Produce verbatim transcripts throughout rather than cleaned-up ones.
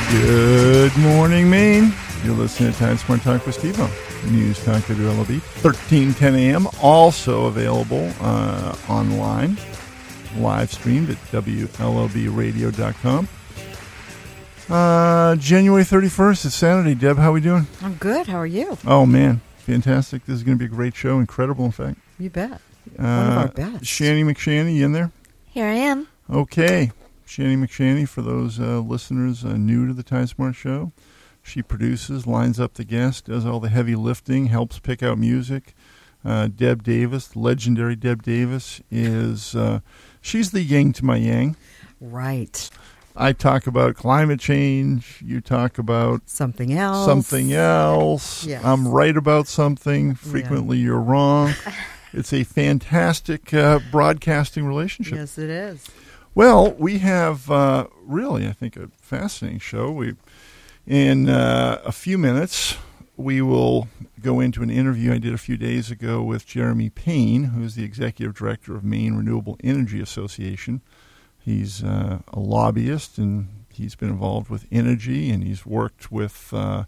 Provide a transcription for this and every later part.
Good morning, Maine. You're listening to Time Smart Talk with Steve-O. News Talk W L O B, thirteen ten a.m. Also available uh, online, live streamed at W L O B radio dot com. Uh, January thirty-first, it's Saturday. Deb, how are we doing? I'm good. How are you? Oh, man. Fantastic. This is going to be a great show. Incredible, in fact. You bet. Uh, One of our best. Shanny McShanny, you in there? Here I am. Okay. Shanny McShanny, for those uh, listeners uh, new to the Time Smart Show, she produces, lines up the guest, does all the heavy lifting, helps pick out music. Uh, Deb Davis, legendary Deb Davis, is uh, she's the yin to my yang. Right. I talk about climate change. You talk about something else. Something else. Yes. I'm right about something. Frequently, yeah. You're wrong. It's a fantastic uh, broadcasting relationship. Yes, it is. Well, we have uh, really, I think, a fascinating show. We, in uh, a few minutes, we will go into an interview I did a few days ago with Jeremy Payne, who's the executive director of Maine Renewable Energy Association. He's uh, a lobbyist, and he's been involved with energy, and he's worked with uh,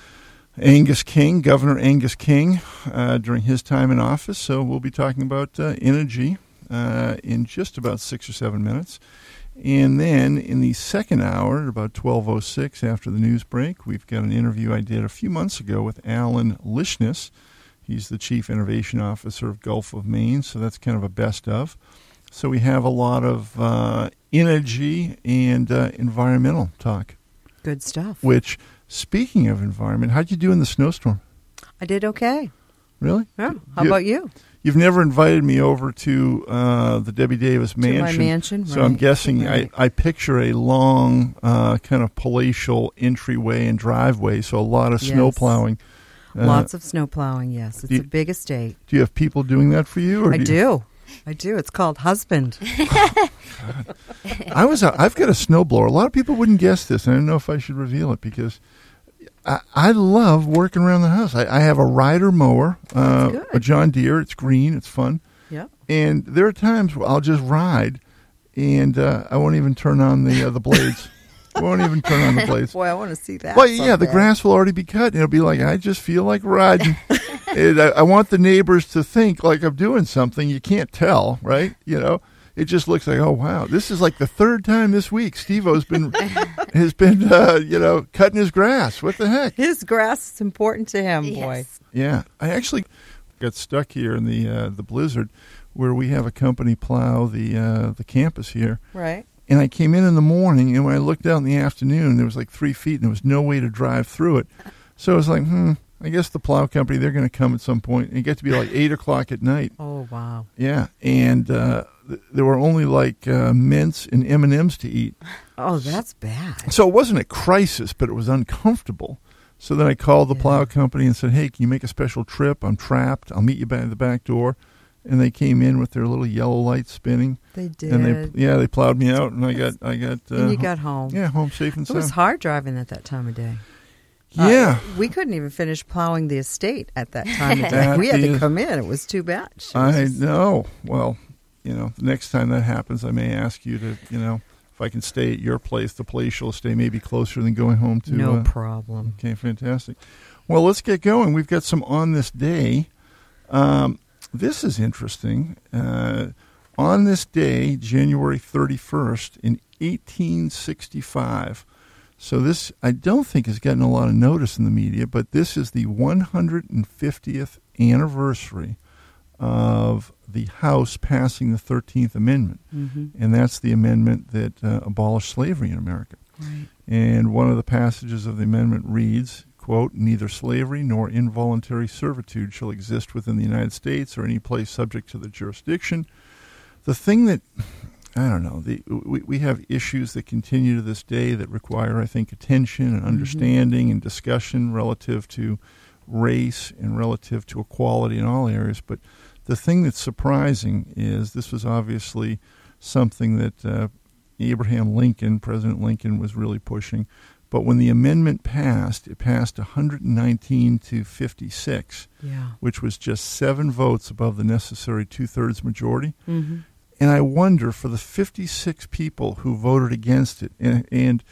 Angus King, Governor Angus King, uh, during his time in office. So we'll be talking about uh, energy uh, in just about six or seven minutes. And then in the second hour, at about twelve oh six after the news break, we've got an interview I did a few months ago with Alan Lishness. He's the Chief Innovation Officer of Gulf of Maine, so that's kind of a best of. So we have a lot of uh, energy and uh, environmental talk. Good stuff. Which, speaking of environment, how'd you do in the snowstorm? I did okay. Really? Yeah. How you, about you? You've never invited me over to uh, the Debbie Davis mansion. To my mansion, So right. I'm guessing right. I, I picture a long uh, kind of palatial entryway and driveway, so a lot of yes. snow plowing. Uh, Lots of snow plowing, yes. It's you, a big estate. Do you have people doing that for you? Or I do. do. You? I do. It's called husband. Oh, I was. A, I've got a snowblower. A lot of people wouldn't guess this, and I don't know if I should reveal it because I, I love working around the house. I, I have a rider mower, uh, good. a John Deere. It's green. It's fun. Yeah. And there are times where I'll just ride, and uh, I won't even turn on the uh, the blades. I won't even turn on the blades. Boy, I want to see that. Well, yeah, someday. the grass will already be cut, and it'll be like, I just feel like riding. And I, I want the neighbors to think like I'm doing something. You can't tell, right? You know, it just looks like, oh, wow, this is like the third time this week Steve-O's been, has been, uh, you know, cutting his grass. What the heck? His grass is important to him, Yes. boy. Yeah, I actually got stuck here in the uh, the blizzard where we have a company plow the uh, the campus here. Right. And I came in in the morning, and when I looked out in the afternoon, there was like three feet, and there was no way to drive through it. So I was like, hmm, I guess the plow company, they're going to come at some point. And it got to be like eight o'clock at night. Oh, wow. Yeah, and uh, th- there were only like uh, mints and M and M's to eat. Oh, that's bad. So it wasn't a crisis, but it was uncomfortable. So then I called the Yeah. plow company and said, hey, can you make a special trip? I'm trapped. I'll meet you by the back door. And they came in with their little yellow lights spinning. They did. And they, yeah, they plowed me out, and I got, I got. Uh, and you got home. Yeah, home safe and It sound. was hard driving at that time of day. Yeah, Uh, we couldn't even finish plowing the estate at that time of day. That We had is- to come in. It was too bad. It was I just- know. Well, you know, the next time that happens, I may ask you to, you know, if I can stay at your place, the palatial stay maybe closer than going home to. No uh, problem. Okay, fantastic. Well, let's get going. We've got some on this day. Um, this is interesting. Uh, on this day, January thirty-first, in eighteen sixty-five. So this, I don't think, has gotten a lot of notice in the media, but this is the one hundred fiftieth anniversary of the House passing the thirteenth Amendment. Mm-hmm. And that's the amendment that uh, abolished slavery in America. Right. And one of the passages of the amendment reads, quote, neither slavery nor involuntary servitude shall exist within the United States or any place subject to the jurisdiction. The thing that, I don't know, the, we, we have issues that continue to this day that require, I think, attention and understanding mm-hmm. and discussion relative to race and relative to equality in all areas. But the thing that's surprising is this was obviously something that uh, Abraham Lincoln, President Lincoln, was really pushing. But when the amendment passed, it passed one hundred nineteen to fifty-six, Yeah. which was just seven votes above the necessary two-thirds majority. Mm-hmm. And I wonder, for the fifty-six people who voted against it, and, and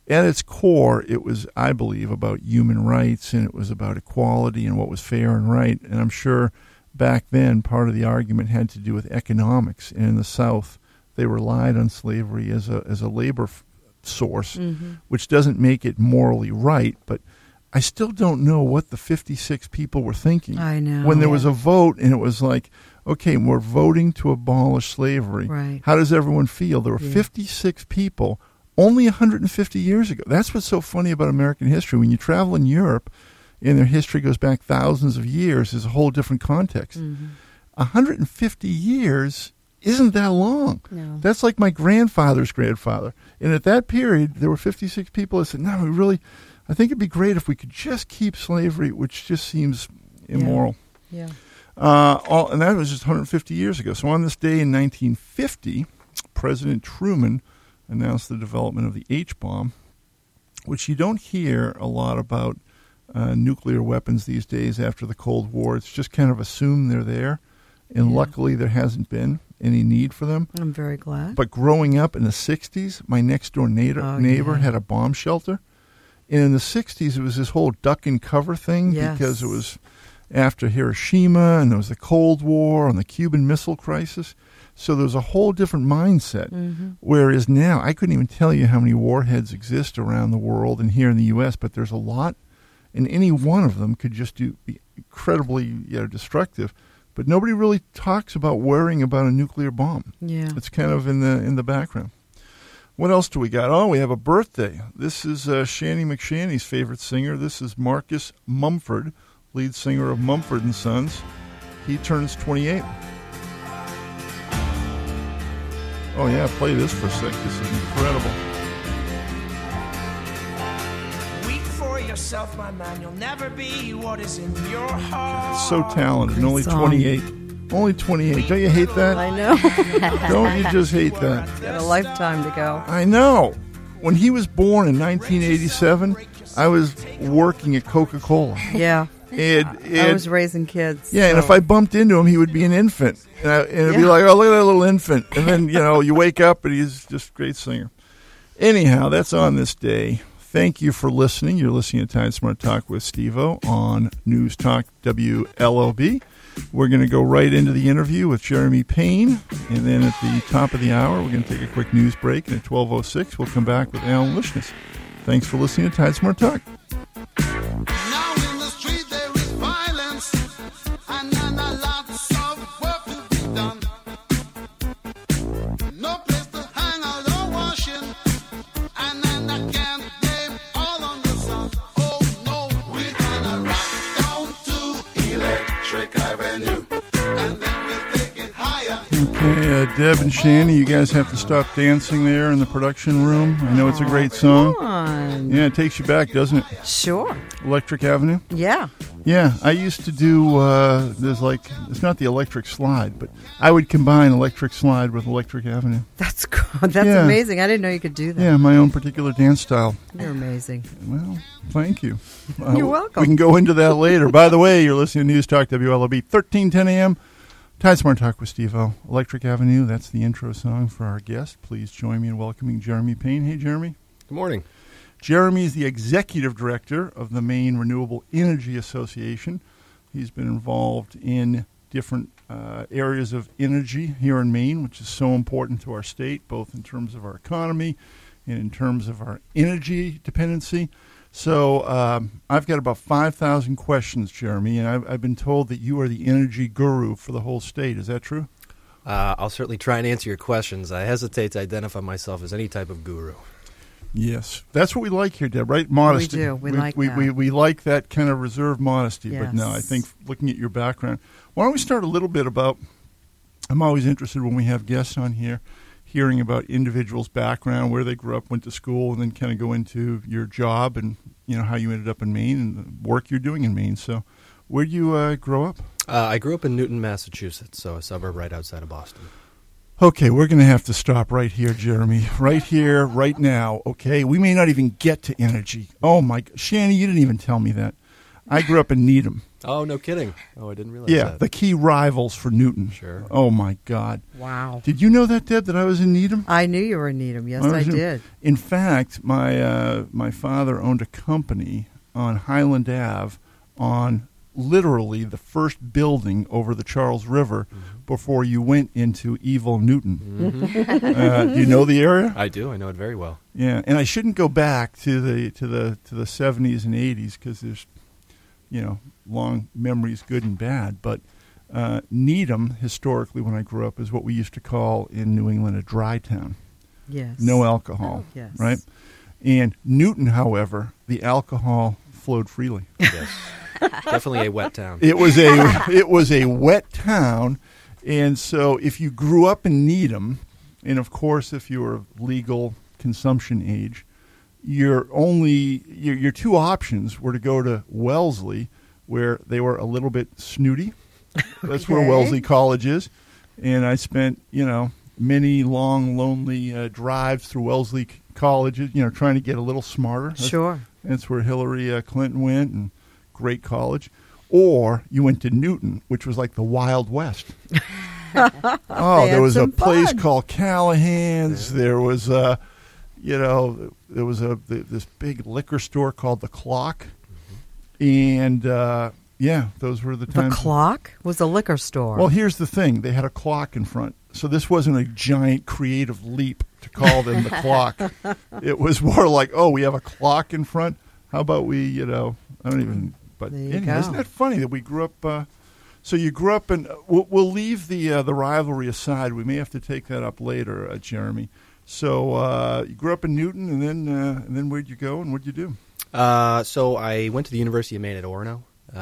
at its core, it was, I believe, about human rights, and it was about equality and what was fair and right. And I'm sure back then part of the argument had to do with economics. And in the South, they relied on slavery as a as a labor f- source, mm-hmm. which doesn't make it morally right. But I still don't know what the fifty-six people were thinking. I know. When there was a vote and it was like, okay, we're voting to abolish slavery. Right. How does everyone feel? There were Yeah. fifty-six people only one hundred fifty years ago. That's what's so funny about American history. When you travel in Europe and their history goes back thousands of years, there's a whole different context. Mm-hmm. one hundred fifty years isn't that long. No. That's like my grandfather's grandfather. And at that period, there were fifty-six people that said, no, we really, I think it'd be great if we could just keep slavery, which just seems immoral. Yeah. Uh, all, and that was just one hundred fifty years ago. So on this day in nineteen fifty, President Truman announced the development of the H-bomb, which you don't hear a lot about uh, nuclear weapons these days after the Cold War. It's just kind of assumed they're there, and Yeah. luckily there hasn't been any need for them. I'm very glad. But growing up in the sixties, my next-door neighbor, Oh, neighbor yeah. had a bomb shelter. And in the sixties, it was this whole duck and cover thing Yes. because it was after Hiroshima, and there was the Cold War and the Cuban Missile Crisis. So there was a whole different mindset. Mm-hmm. Whereas now, I couldn't even tell you how many warheads exist around the world and here in the U S, but there's a lot, and any one of them could just do, be incredibly you know, destructive. But nobody really talks about worrying about a nuclear bomb. Yeah. It's kind of in the in the background. What else do we got? Oh, we have a birthday. This is uh, Shanny McShanny's favorite singer. This is Marcus Mumford, lead singer of Mumford and Sons. He turns twenty-eight. Oh, yeah, play this for a sec. This is incredible. Weep for yourself, my man. You'll never be what is in your heart. So talented, and Great only song. twenty-eight. Only twenty-eight. Don't you hate that? I know. Don't you just hate that? Got a lifetime to go. I know. When he was born in nineteen eighty-seven, I was working at Coca-Cola. Yeah. And, I and was raising kids. yeah, and so- if I bumped into him, he would be an infant. And, I, and it'd be Yeah. like, oh, look at that little infant. And then, you know, you wake up and he's just a great singer. Anyhow, that's on this day. Thank you for listening. You're listening to Tide Smart Talk with Steve-O on News Talk W L O B. We're going to go right into the interview with Jeremy Payne. And then at the top of the hour, we're going to take a quick news break. And at twelve oh six, we'll come back with Alan Lishness. Thanks for listening to Tide Smart Talk. Now in the street there is violence, and then a lots of work to be done. No place to hang out or washing, and then I can't blame all on the sun. Oh no, we're gonna rock down to Electric Avenue, and then we'll take it higher. Okay, uh, Deb and Shanny, you guys have to stop dancing there in the production room. I know it's a great song. Come on. Yeah, it takes you back, doesn't it? Sure. Electric Avenue? Yeah. Yeah, I used to do, uh, there's like, it's not the electric slide, but I would combine electric slide with Electric Avenue. That's cool. That's Yeah. amazing. I didn't know you could do that. Yeah, my own particular dance style. You're amazing. Well, thank you. You're Uh, welcome. We can go into that later. By the way, you're listening to News Talk W L O B, thirteen ten a.m. Tide Smart Talk with Steve-O. Electric Avenue, that's the intro song for our guest. Please join me in welcoming Jeremy Payne. Hey, Jeremy. Good morning. Jeremy is the executive director of the Maine Renewable Energy Association. He's been involved in different uh, areas of energy here in Maine, which is so important to our state, both in terms of our economy and in terms of our energy dependency. So um, I've got about five thousand questions, Jeremy, and I've, I've been told that you are the energy guru for the whole state. Is that true? Uh, I'll certainly try and answer your questions. I hesitate to identify myself as any type of guru. Yes. That's what we like here, Deb, right? Modesty. do. We like we, that. We, we like that kind of reserved modesty. But no, I Yes. think looking at your background, why don't we start a little bit about, I'm always interested when we have guests on here, hearing about individuals' background, where they grew up, went to school, and then kind of go into your job and, you know, how you ended up in Maine and the work you're doing in Maine. So where did you uh, grow up? Uh, I grew up in Newton, Massachusetts, so a suburb right outside of Boston. Okay, we're going to have to stop right here, Jeremy. Right here, right now, okay? We may not even get to energy. Oh, my God. Shanny, you didn't even tell me that. I grew up in Needham. Oh, no kidding. Oh, I didn't realize Yeah, that. the key rivals for Newton. Sure. Oh, my God. Wow. Did you know that, Deb, that I was in Needham? I knew you were in Needham. Yes, I was in- did. In fact, my uh, my father owned a company on Highland Ave on literally the first building over the Charles River Mm-hmm. before you went into evil Newton. uh, do you know the area? I do. I know it very well. Yeah, and I shouldn't go back to the to the to the seventies and eighties because there's, you know, long memories, good and bad. But uh, Needham, historically, when I grew up, is what we used to call in New England a dry town. Yes. No alcohol, Yes. right? And Newton, however, the alcohol flowed freely. Yes. Definitely a wet town. It was a it was a wet town, and so if you grew up in Needham, and of course if you were of legal consumption age, your only your, your two options were to go to Wellesley, where they were a little bit snooty. That's where Okay. Wellesley College is, and I spent you know many long lonely uh, drives through Wellesley colleges, you know, trying to get a little smarter. That's- Sure. That's where Hillary uh, Clinton went, and great college. Or you went to Newton, which was like the Wild West. oh, They there had was a some place fun. called Callahan's. There was a, you know, there was a th- this big liquor store called the Clock, and uh, yeah, those were the The times. Clock was a liquor store. Well, here's the thing: they had a clock in front, so this wasn't a giant creative leap to call them the Clock. It was more like, oh, we have a clock in front. How about we, you know, I don't even. But There you anyhow, go. isn't that funny that we grew up? Uh, so you grew up, and we'll, we'll leave the uh, the rivalry aside. We may have to take that up later, uh, Jeremy. So uh, you grew up in Newton, and then uh, and then where'd you go, and what'd you do? Uh, so I went to the University of Maine at Orono.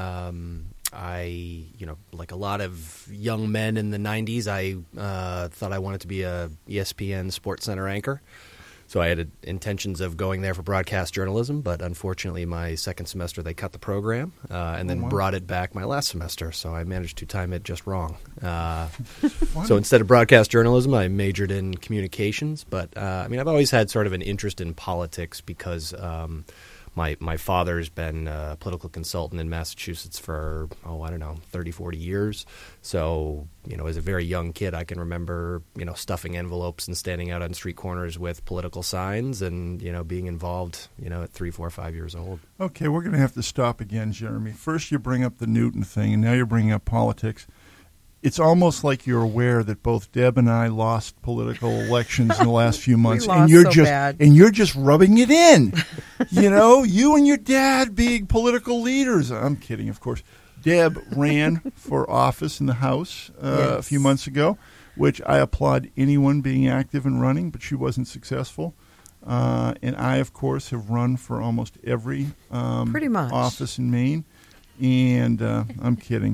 Um, I, you know, like a lot of young men in the nineties, I uh, thought I wanted to be a E S P N Sports Center anchor. So I had uh, intentions of going there for broadcast journalism, but unfortunately my second semester they cut the program uh, and then Oh, wow. brought it back my last semester. So I managed to time it just wrong. Uh, Funny. so instead of broadcast journalism, I majored in communications. But uh, I mean, I've always had sort of an interest in politics because um, my my father's been a political consultant in Massachusetts for, oh, I don't know, thirty, forty years. So, you know, as a very young kid, I can remember, you know, stuffing envelopes and standing out on street corners with political signs and, you know, being involved, you know, at three, four, five years old. Okay, we're going to have to stop again, Jeremy. First you bring up the Newton thing, and now you're bringing up politics. It's almost like you're aware that both Deb and I lost political elections in the last few months, and lost you're so just bad. and you're just rubbing it in. You know, you and your dad being political leaders. I'm kidding, of course. Deb ran for office in the House uh, a Yes. few months ago, which I applaud anyone being active and running, but she wasn't successful. Uh, and I, of course, have run for almost every um, Pretty much. office in Maine. And uh, I'm kidding.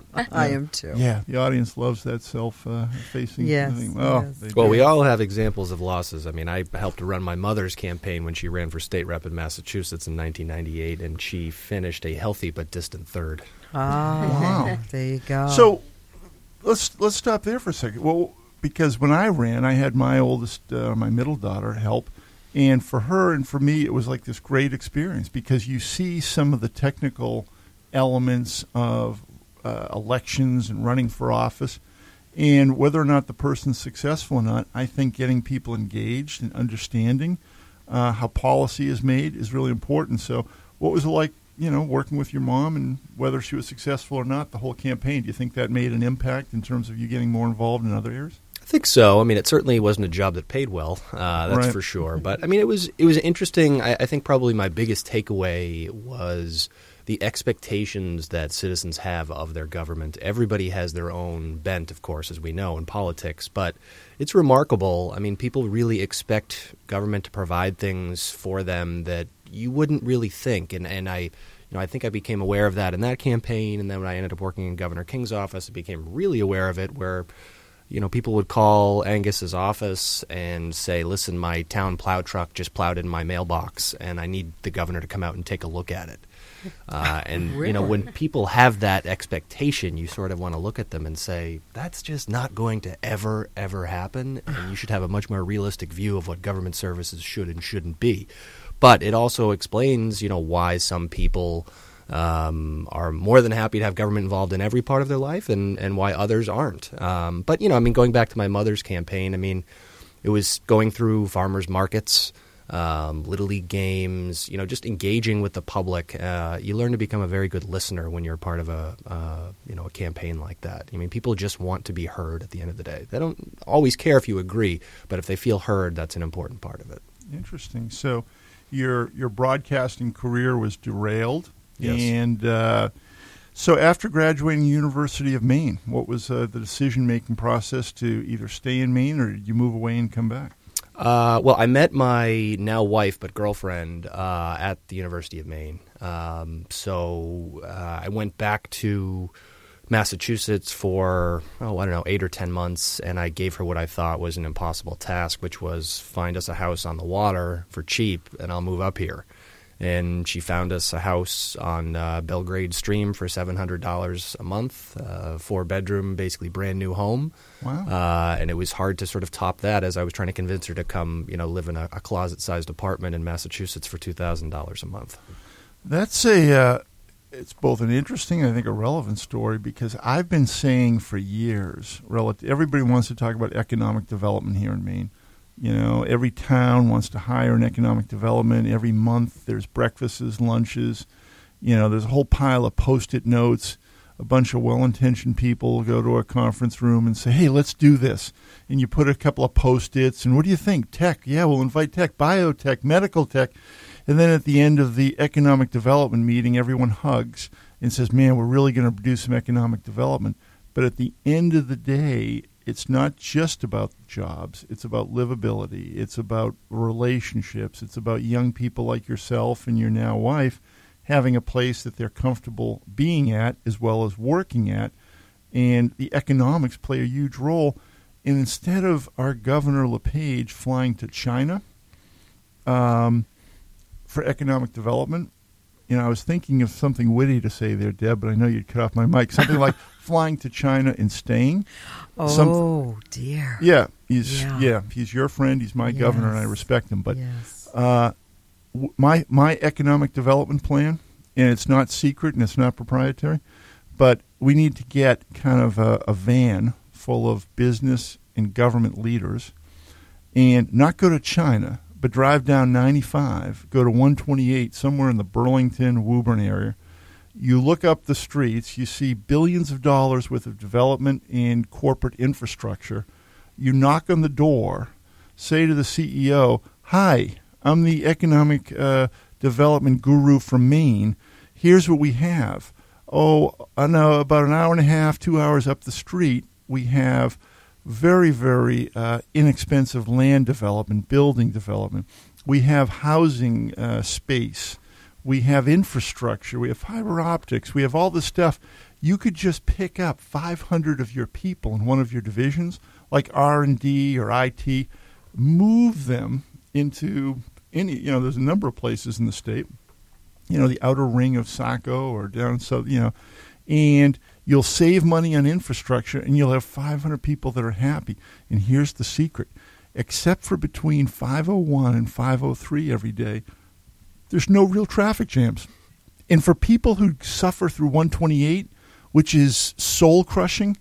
I am too. Yeah, the audience loves that self-facing Yes, thing. Oh, yes. they Well, do. we all have examples of losses. I mean, I helped to run my mother's campaign when she ran for state rep in Massachusetts in nineteen ninety-eight, and she finished a healthy but distant third. Ah, Wow. there you go. So let's let's stop there for a second. Well, because when I ran, I had my oldest, uh, my middle daughter help, and for her and for me, it was like this great experience because you see some of the technical elements of uh, elections and running for office, and whether or not the person's successful or not, I think getting people engaged and understanding uh, how policy is made is really important. So, what was it like? You know, working with your mom and whether she was successful or not, the whole campaign, do you think that made an impact in terms of you getting more involved in other areas? I think so. I mean, it certainly wasn't a job that paid well. Uh, that's Right. for sure. But I mean, it was it was interesting. I, I think probably my biggest takeaway was the expectations that citizens have of their government. Everybody has their own bent, of course, as we know in politics. But it's remarkable. I mean, people really expect government to provide things for them that you wouldn't really think. And and I, you know, I think I became aware of that in that campaign. And then when I ended up working in Governor King's office, I became really aware of it where, you know, people would call Angus's office and say, listen, my town plow truck just plowed in my mailbox and I need the governor to come out and take a look at it. Uh, and, you know, when people have that expectation, you sort of want to look at them and say, that's just not going to ever, ever happen. And you should have a much more realistic view of what government services should and shouldn't be. But it also explains, you know, why some people um, are more than happy to have government involved in every part of their life, and, and why others aren't. Um, but, you know, I mean, going back to my mother's campaign, I mean, it was going through farmers markets, um, Little League games, you know, just engaging with the public. Uh, you learn to become a very good listener when you're part of a, uh, you know, a campaign like that. I mean, people just want to be heard at the end of the day. They don't always care if you agree, but if they feel heard, that's an important part of it. Interesting. So your your broadcasting career was derailed. Yes. And uh, so after graduating University of Maine, what was uh, the decision-making process to either stay in Maine or did you move away and come back? Uh, well, I met my now wife but girlfriend uh, at the University of Maine. Um, so uh, I went back to Massachusetts for, oh, I don't know, eight or ten months, and I gave her what I thought was an impossible task, which was find us a house on the water for cheap, and I'll move up here. And she found us a house on uh, Belgrade Stream for seven hundred dollars a month, uh, four-bedroom, basically brand-new home. Wow. Uh, and it was hard to sort of top that as I was trying to convince her to come, you know, live in a, a closet-sized apartment in Massachusetts for two thousand dollars a month. That's a, uh, it's both an interesting and I think a relevant story because I've been saying for years, relative, everybody wants to talk about economic development here in Maine. You know, every town wants to hire an economic development. Every month there's breakfasts, lunches. You know, there's a whole pile of Post-it notes. A bunch of well-intentioned people go to a conference room and say, hey, let's do this. And you put a couple of Post-its, and what do you think? Tech. Yeah, we'll invite tech, biotech, medical tech. And then at the end of the economic development meeting, everyone hugs and says, man, we're really going to do some economic development. But at the end of the day, it's not just about jobs. It's about livability. It's about relationships. It's about young people like yourself and your now wife having a place that they're comfortable being at as well as working at. And the economics play a huge role. And instead of our Governor LePage flying to China um, for economic development, you know, I was thinking of something witty to say there, Deb, but I know you'd cut off my mic. Something like flying to China and staying. Oh, Some, dear. Yeah, he's Yeah. yeah, he's your friend. He's my Yes. governor, and I respect him. But Yes. uh, w- my my economic development plan, and it's not secret and it's not proprietary, but we need to get kind of a, a van full of business and government leaders, and not go to China, but drive down ninety-five, go to one twenty-eight, somewhere in the Burlington, Woburn area. You look up the streets, you see billions of dollars worth of development and corporate infrastructure. You knock on the door, say to the C E O, hi, I'm the economic uh, development guru from Maine. Here's what we have. Oh, I know, about an hour and a half, two hours up the street, we have very, very uh, inexpensive land development, building development. We have housing uh, space. We have infrastructure. We have fiber optics. We have all this stuff. You could just pick up five hundred of your people in one of your divisions, like R and D or I T, move them into any, you know, there's a number of places in the state, you know, the outer ring of Saco or down south, you know, and you'll save money on infrastructure, and you'll have five hundred people that are happy. And here's the secret. Except for between five oh one and five oh three every day, there's no real traffic jams. And for people who suffer through one twenty-eight, which is soul-crushing,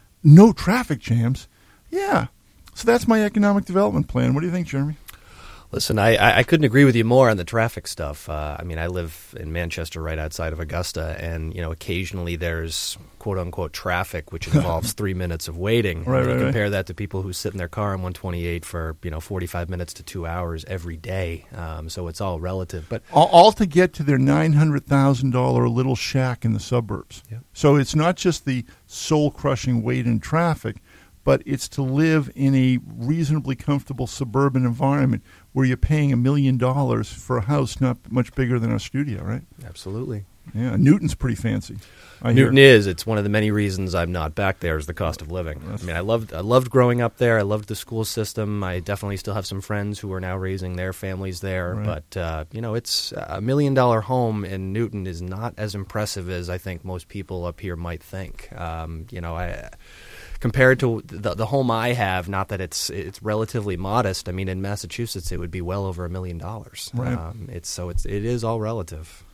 no traffic jams, yeah. So that's my economic development plan. What do you think, Jeremy? Listen, I, I couldn't agree with you more on the traffic stuff. Uh, I mean, I live in Manchester right outside of Augusta, and, you know, occasionally there's quote-unquote traffic, which involves three minutes of waiting. Right, and you right, compare right. that to people who sit in their car on one twenty-eight for, you know, forty-five minutes to two hours every day. Um, so it's all relative. But All, all to get to their nine hundred thousand dollars little shack in the suburbs. Yep. So it's not just the soul-crushing wait in traffic, but it's to live in a reasonably comfortable suburban environment where you're paying a million dollars for a house not much bigger than our studio, right? absolutely. Yeah, Newton's pretty fancy. I Newton hear. is. It's one of the many reasons I'm not back there is the cost of living. I mean, I loved I loved growing up there. I loved the school system. I definitely still have some friends who are now raising their families there. Right. But, uh, you know, it's a million-dollar home in Newton is not as impressive as I think most people up here might think. Um, you know, I... Compared to the, the home I have, not that it's it's relatively modest. I mean, in Massachusetts, it would be well over a million dollars. Right. Um, it's so it's it is all relative.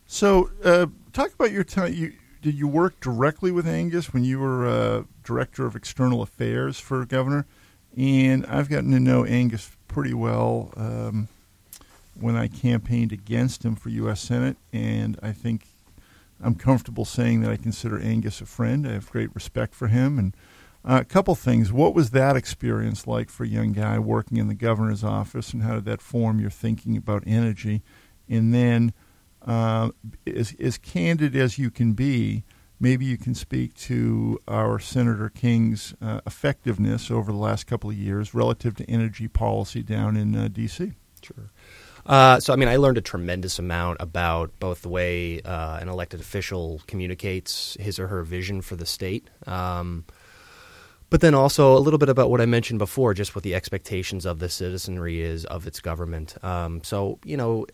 So, uh, talk about your time. You, did you work directly with Angus when you were uh, Director of External Affairs for Governor? And I've gotten to know Angus pretty well um, when I campaigned against him for U S Senate, and I think I'm comfortable saying that I consider Angus a friend. I have great respect for him. And uh, a couple things. What was that experience like for a young guy working in the governor's office, and how did that form your thinking about energy? And then, uh, as, as candid as you can be, maybe you can speak to our Senator King's uh, effectiveness over the last couple of years relative to energy policy down in uh, D C Sure. Uh, so, I mean, I learned a tremendous amount about both the way uh, an elected official communicates his or her vision for the state, um, but then also a little bit about what I mentioned before, just what the expectations of the citizenry is of its government. Um, so, you know,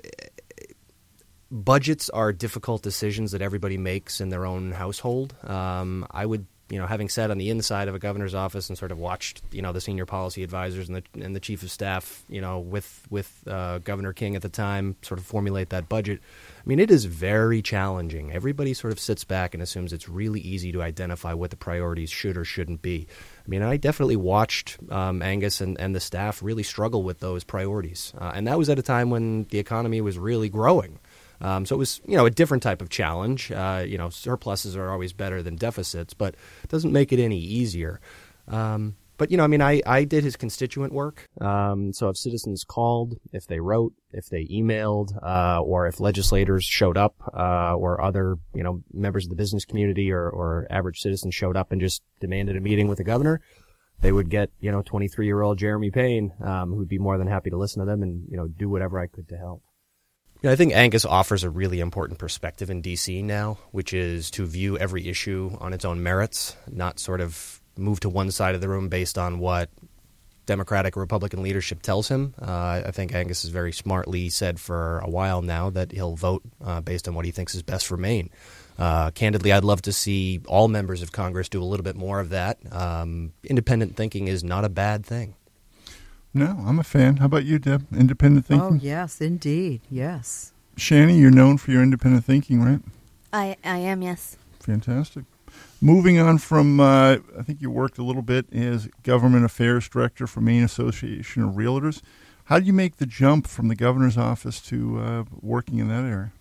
budgets are difficult decisions that everybody makes in their own household. Um, I would, you know, having sat on the inside of a governor's office and sort of watched, you know, the senior policy advisors and the and the chief of staff, you know, with with uh, Governor King at the time, sort of formulate that budget. I mean, it is very challenging. Everybody sort of sits back and assumes it's really easy to identify what the priorities should or shouldn't be. I mean, I definitely watched um, Angus and, and the staff really struggle with those priorities, uh, and that was at a time when the economy was really growing. Um, so it was, you know, a different type of challenge. Uh, you know, surpluses are always better than deficits, but it doesn't make it any easier. Um, but, you know, I mean, I, I did his constituent work. Um, so if citizens called, if they wrote, if they emailed, uh, or if legislators showed up, uh, or other, you know, members of the business community or, or average citizens showed up and just demanded a meeting with the governor, they would get, you know, twenty-three-year-old Jeremy Payne, um, who'd be more than happy to listen to them and, you know, do whatever I could to help. Yeah, I think Angus offers a really important perspective in D C now, which is to view every issue on its own merits, not sort of move to one side of the room based on what Democratic or Republican leadership tells him. Uh, I think Angus has very smartly said for a while now that he'll vote uh, based on what he thinks is best for Maine. Uh, candidly, I'd love to see all members of Congress do a little bit more of that. Um, independent thinking is not a bad thing. No, I'm a fan. How about you, Deb? Independent thinking? Oh, yes, indeed. Yes. Shani, you're known for your independent thinking, right? I, I am, yes. Fantastic. Moving on from, uh, I think you worked a little bit as Government Affairs Director for Maine Association of Realtors. How did you make the jump from the governor's office to uh, working in that area?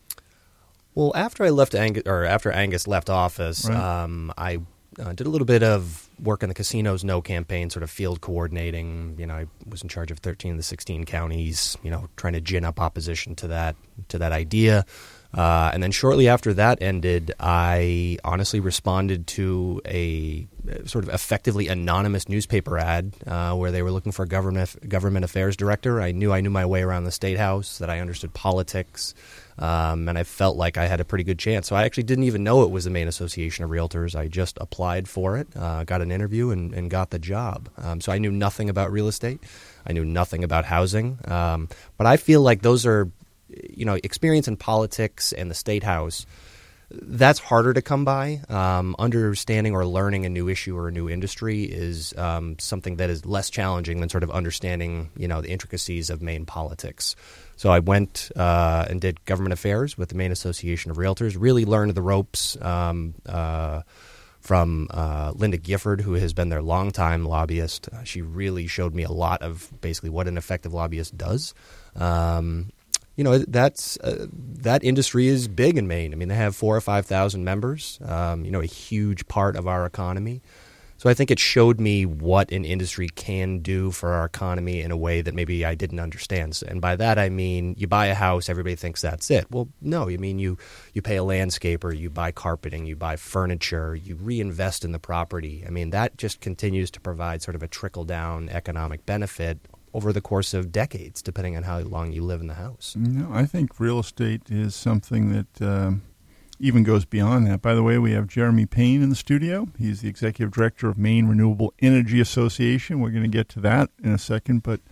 Well, after I left Angus, or after Angus left office, right. um, I uh, did a little bit of work in the Casinos No campaign, sort of field coordinating. You know, I was in charge of thirteen of the sixteen counties. You know, trying to gin up opposition to that to that idea. Uh, and then shortly after that ended, I honestly responded to a sort of effectively anonymous newspaper ad uh, where they were looking for a government government affairs director. I knew I knew my way around the State House, that I understood politics, um, and I felt like I had a pretty good chance. So I actually didn't even know it was the Maine Association of Realtors. I just applied for it, uh, got an interview, and, and got the job. Um, so I knew nothing about real estate. I knew nothing about housing. Um, but I feel like those are, you know, experience in politics and the State House, that's harder to come by. Um, understanding or learning a new issue or a new industry is um, something that is less challenging than sort of understanding, you know, the intricacies of Maine politics. So I went uh, and did government affairs with the Maine Association of Realtors, really learned the ropes um, uh, from uh, Linda Gifford, who has been their longtime lobbyist. Uh, she really showed me a lot of basically what an effective lobbyist does. Um You know, that's uh, that industry is big in Maine. I mean, they have four or five thousand members. Um, you know, a huge part of our economy. So I think it showed me what an industry can do for our economy in a way that maybe I didn't understand. And by that I mean, you buy a house, everybody thinks that's it. Well, no. I mean, you you pay a landscaper, you buy carpeting, you buy furniture, you reinvest in the property. I mean, that just continues to provide sort of a trickle down economic benefit over the course of decades, depending on how long you live in the house. No, I think real estate is something that um, even goes beyond that. By the way, we have Jeremy Payne in the studio. He's the Executive Director of Maine Renewable Energy Association. We're going to get to that in a second. But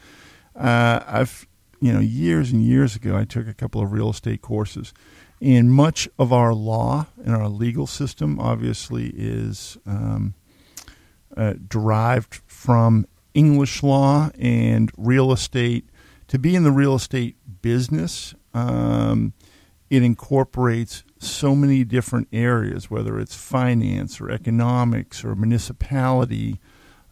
uh, I've, you know, years and years ago, I took a couple of real estate courses. And much of our law and our legal system obviously is um, uh, derived from English law and real estate. To be in the real estate business, um, it incorporates so many different areas, whether it's finance or economics or municipality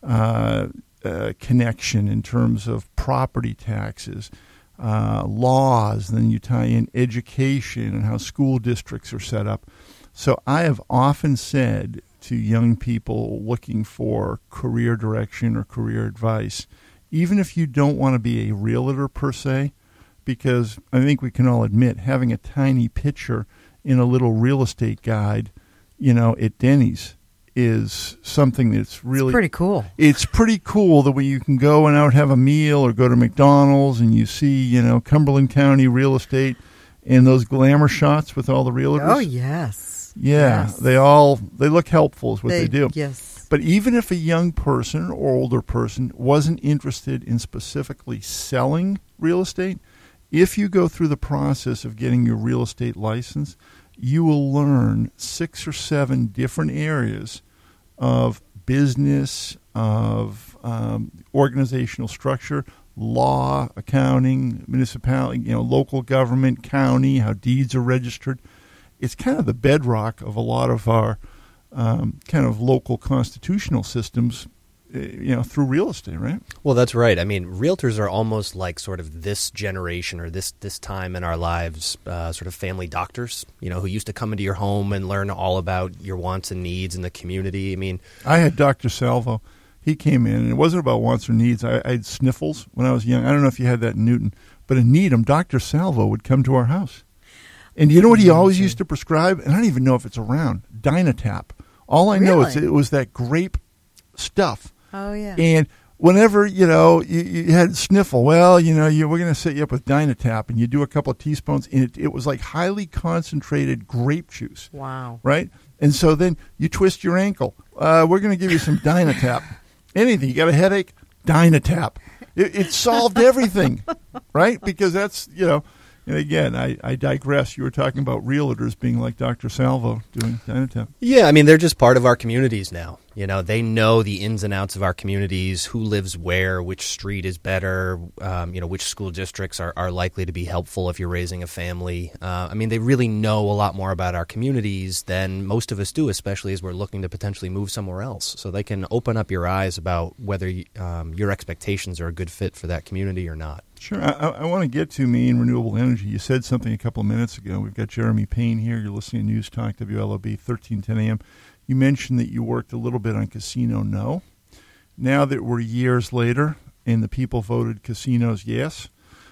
uh, uh, connection in terms of property taxes, uh, laws, then you tie in education and how school districts are set up. So I have often said to young people looking for career direction or career advice, even if you don't want to be a realtor per se, because I think we can all admit having a tiny picture in a little real estate guide, you know, at Denny's is something that's really It's pretty cool. It's pretty cool the way you can go and out have a meal or go to McDonald's and you see, you know, Cumberland County real estate and those glamour shots with all the realtors. Oh, yes. Yeah, Yes. they all they look helpful is what they, do. Yes. But even if a young person or older person wasn't interested in specifically selling real estate, if you go through the process of getting your real estate license, you will learn six or seven different areas of business, of um, organizational structure, law, accounting, municipality, you know, local government, county, how deeds are registered. It's kind of the bedrock of a lot of our um, kind of local constitutional systems, uh, you know, through real estate, right? Well, that's right. I mean, realtors are almost like sort of this generation or this this time in our lives, uh, sort of family doctors, you know, who used to come into your home and learn all about your wants and needs in the community. I mean, I had Doctor Salvo. He came in, and it wasn't about wants or needs. I, I had sniffles when I was young. I don't know if you had that in Newton, but in Needham, Doctor Salvo would come to our house. And you know what he always used to prescribe? And I don't even know if it's around. Dynatap. All I know is Really? it was that grape stuff. Oh, yeah. And whenever, you know, you, you had sniffle, well, you know, you, we're going to set you up with Dynatap, and you do a couple of teaspoons, and it, it was like highly concentrated grape juice, Wow. right? And so then you twist your ankle. Uh, we're going to give you some Dynatap. Anything. You got a headache? Dynatap. It, it solved everything, right? Because that's, you know, and again, I, I digress. You were talking about realtors being like Doctor Salvo doing Dynatap. yeah, I mean, they're just part of our communities now. You know, they know the ins and outs of our communities, who lives where, which street is better, um, you know, which school districts are, are likely to be helpful if you're raising a family. Uh, I mean, they really know a lot more about our communities than most of us do, especially as we're looking to potentially move somewhere else. So they can open up your eyes about whether um, your expectations are a good fit for that community or not. Sure. I, I want to get to Maine Renewable Energy. You said something a couple of minutes ago. We've got Jeremy Payne here. You're listening to News Talk, W L O B, thirteen ten a.m. You mentioned that you worked a little bit on Casino No. Now that we're years later and the people voted casinos yes,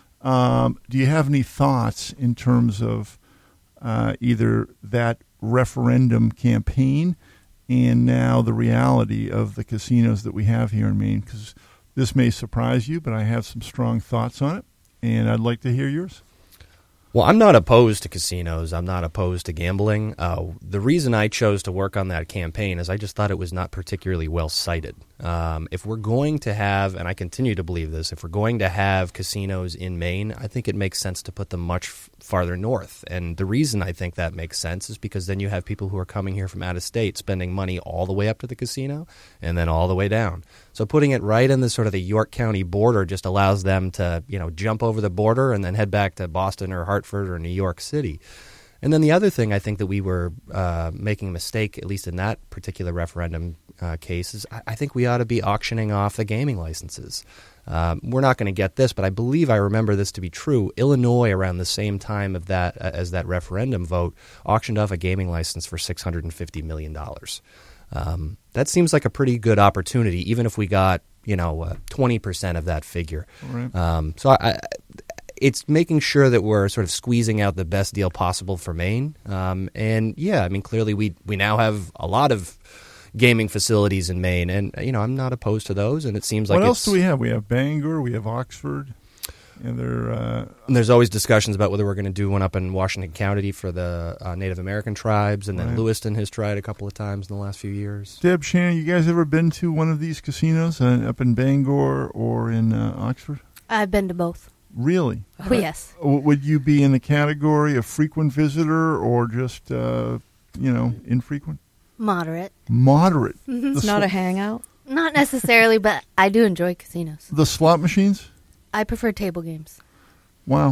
um, do you have any thoughts in terms of uh, either that referendum campaign and now the reality of the casinos that we have here in Maine? Because this may surprise you, but I have some strong thoughts on it, and I'd like to hear yours. Well, I'm not opposed to casinos. I'm not opposed to gambling. Uh, the reason I chose to work on that campaign is I just thought it was not particularly well cited. Um, if we're going to have, and I continue to believe this, if we're going to have casinos in Maine, I think it makes sense to put them much f- farther north. And the reason I think that makes sense is because then you have people who are coming here from out of state spending money all the way up to the casino and then all the way down. So putting it right in the sort of the York County border just allows them to, you know, jump over the border and then head back to Boston or Hartford or New York City. And then the other thing I think that we were uh, making a mistake, at least in that particular referendum uh, case, is I, I think we ought to be auctioning off the gaming licenses. Um, we're not going to get this, but I believe I remember this to be true. Illinois, around the same time of that uh, as that referendum vote, auctioned off a gaming license for six hundred fifty million dollars. Um, that seems like a pretty good opportunity, even if we got, you know, uh, twenty percent of that figure. Right. Um, so I, I, it's making sure that we're sort of squeezing out the best deal possible for Maine. Um, and, yeah, I mean, clearly we, we now have a lot of gaming facilities in Maine, and, you know, I'm not opposed to those, and it seems like what else it's, do we have? We have Bangor, we have Oxford, and they're, uh, and there's always discussions about whether we're going to do one up in Washington County for the uh, Native American tribes, and then Right. Lewiston has tried a couple of times in the last few years. Deb, Shannon, you guys ever been to one of these casinos uh, up in Bangor or in uh, Oxford? I've been to both. Really? Oh, yes. W- Would you be in the category of frequent visitor or just, uh, you know, infrequent? Moderate. Moderate. Mm-hmm. The It's not a sl- hangout. Not necessarily, but I do enjoy casinos. The slot machines? I prefer table games. Wow.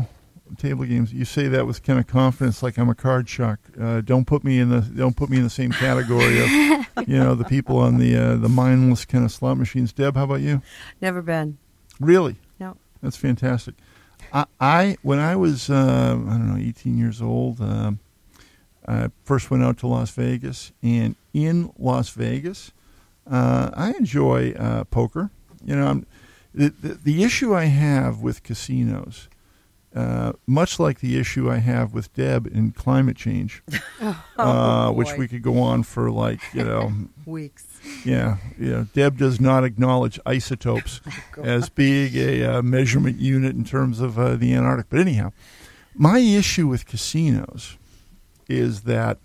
table games. You say that with kind of confidence, like I'm a card shark. Uh, don't put me in the don't put me in the same category of you know the people on the uh, the mindless kind of slot machines. Deb, how about you? Never been. Really? No. That's fantastic. I, I when I was uh, I don't know eighteen years old, um, I first went out to Las Vegas, and in Las Vegas, uh, I enjoy uh, poker. You know, I'm, the, the the issue I have with casinos, uh, much like the issue I have with Deb in climate change, uh, Oh, which boy. we could go on for like you know. Weeks. Yeah, yeah. Deb does not acknowledge isotopes as being a uh, measurement unit in terms of uh, the Antarctic. But anyhow, my issue with casinos is that,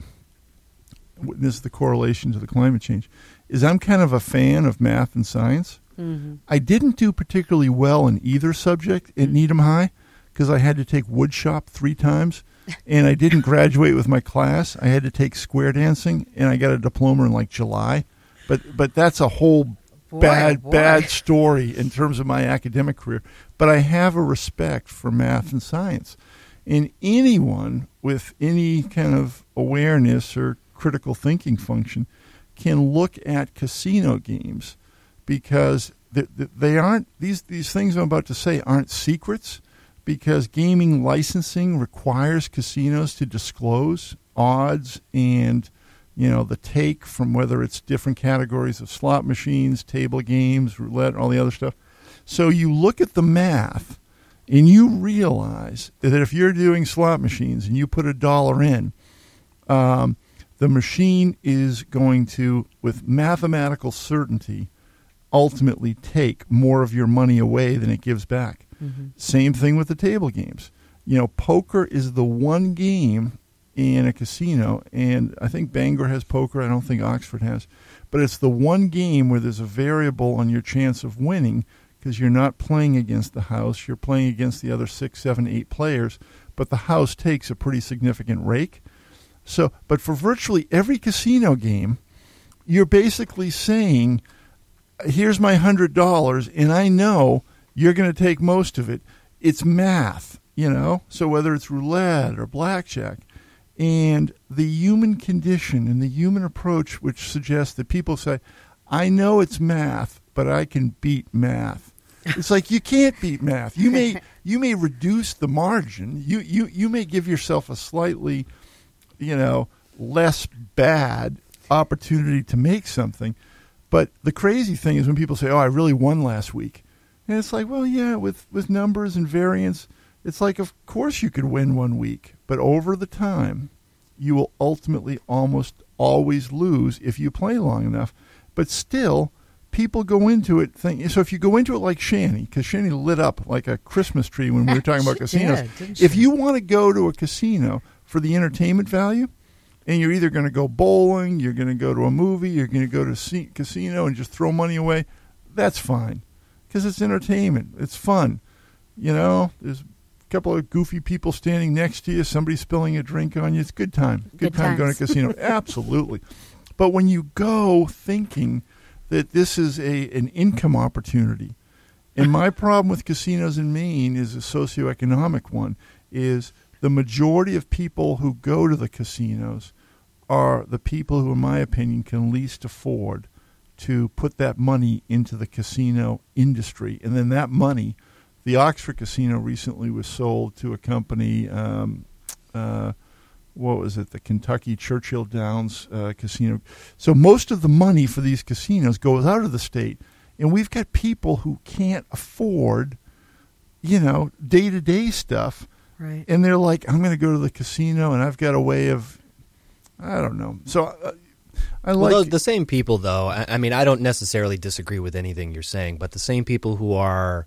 this is the correlation to the climate change, is I'm kind of a fan of math and science. Mm-hmm. I didn't do particularly well in either subject at Needham High because I had to take wood shop three times, and I didn't graduate with my class. I had to take square dancing, and I got a diploma in like July. But but that's a whole Boy, bad boy. bad story in terms of my academic career. But I have a respect for math and science, and anyone with any kind of awareness or critical thinking function can look at casino games because they, they aren't these these things I'm about to say aren't secrets, because gaming licensing requires casinos to disclose odds and, you know, the take from whether it's different categories of slot machines, table games, roulette, all the other stuff. So you look at the math and you realize that if you're doing slot machines and you put a dollar in, um, the machine is going to, with mathematical certainty, ultimately take more of your money away than it gives back. Mm-hmm. Same thing with the table games. You know, poker is the one game in a casino, and I think Bangor has poker. I don't think Oxford has. But it's the one game where there's a variable on your chance of winning because you're not playing against the house. You're playing against the other six, seven, eight players, but the house takes a pretty significant rake. So, but for virtually every casino game, you're basically saying, here's my one hundred dollars, and I know you're going to take most of it. It's math, you know? So whether it's roulette or blackjack, and the human condition and the human approach, which suggests that people say, I know it's math, but I can beat math. It's like you can't beat math. You may you may reduce the margin. You, you, you may give yourself a slightly, you know, less bad opportunity to make something. But the crazy thing is when people say, oh, I really won last week. And it's like, well, yeah, with, with numbers and variance, it's like, of course you could win one week. But over the time, you will ultimately almost always lose if you play long enough. But still, people go into it thinking, so if you go into it like Shani, because Shani lit up like a Christmas tree when we were talking about She casinos. did, didn't If she? you want to go to a casino for the entertainment value, and you're either going to go bowling, you're going to go to a movie, you're going to go to a casino and just throw money away, that's fine. Because it's entertainment. It's fun. You know, there's a couple of goofy people standing next to you, somebody spilling a drink on you. It's a good time. Good, Good time going to a times. casino. Absolutely. But when you go thinking that this is a an income opportunity, and my problem with casinos in Maine is a socioeconomic one, is the majority of people who go to the casinos are the people who, in my opinion, can least afford to put that money into the casino industry. And then that money, the Oxford Casino recently was sold to a company, um, uh, what was it, the Kentucky Churchill Downs uh, Casino. So most of the money for these casinos goes out of the state. And we've got people who can't afford, you know, day-to-day stuff. Right. And they're like, I'm going to go to the casino, and I've got a way of, I don't know. So uh, I like... Well, the, the same people, though, I, I mean, I don't necessarily disagree with anything you're saying, but the same people who are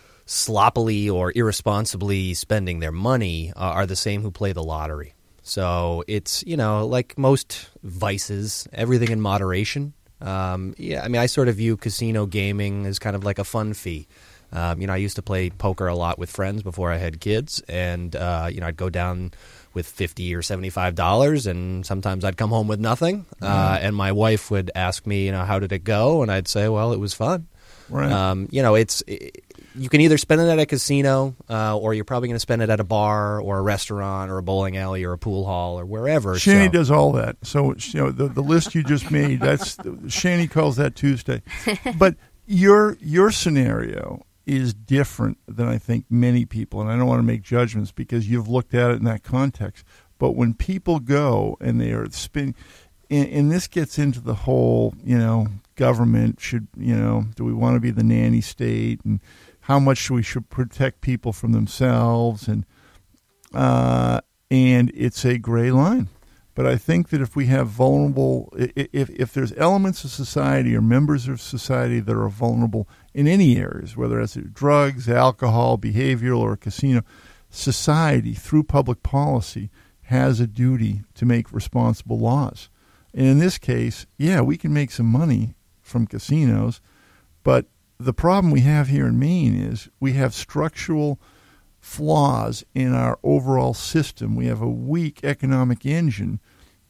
sloppily or irresponsibly spending their money uh, are the same who play the lottery. So it's, you know, like most vices, everything in moderation. Um, yeah, I mean, I sort of view casino gaming as kind of like a fun fee. Um, you know, I used to play poker a lot with friends before I had kids, and, uh, you know, I'd go down with fifty or seventy-five dollars, and sometimes I'd come home with nothing. Uh, and my wife would ask me, you know, how did it go? And I'd say, well, it was fun. Right. Um, you know, it's it, you can either spend it at a casino, uh, or you're probably going to spend it at a bar or a restaurant or a bowling alley or a pool hall or wherever. Shani so. does all that. So you know the the list you just made. That's Shani calls that Tuesday. But your your scenario is different than I think many people, and I don't want to make judgments because you've looked at it in that context. But when people go and they are spinning, and, and this gets into the whole, you know, government should, you know, do we want to be the nanny state, and how much we should protect people from themselves, and uh, and it's a gray line. But I think that if we have vulnerable, if if there's elements of society or members of society that are vulnerable in any areas, whether it's drugs, alcohol, behavioral, or casino, society through public policy has a duty to make responsible laws. And in this case, yeah, we can make some money from casinos, but the problem we have here in Maine is we have structural flaws in our overall system. We have a weak economic engine,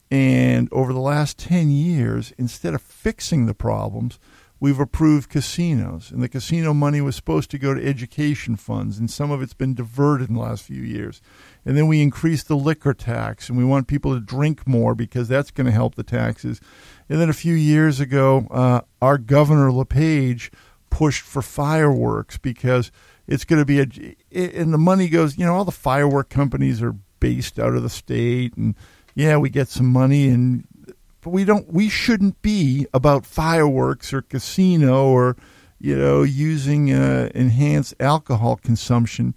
and over the last ten years, instead of fixing the problems, we've approved casinos, and the casino money was supposed to go to education funds, and some of it's been diverted in the last few years. And then we increased the liquor tax, and we want people to drink more because that's going to help the taxes. And then a few years ago, uh, our Governor LePage pushed for fireworks because it's going to be a, and the money goes, you know, all the firework companies are based out of the state, and yeah, we get some money, and but we don't, we shouldn't be about fireworks or casino or, you know, using uh, enhanced alcohol consumption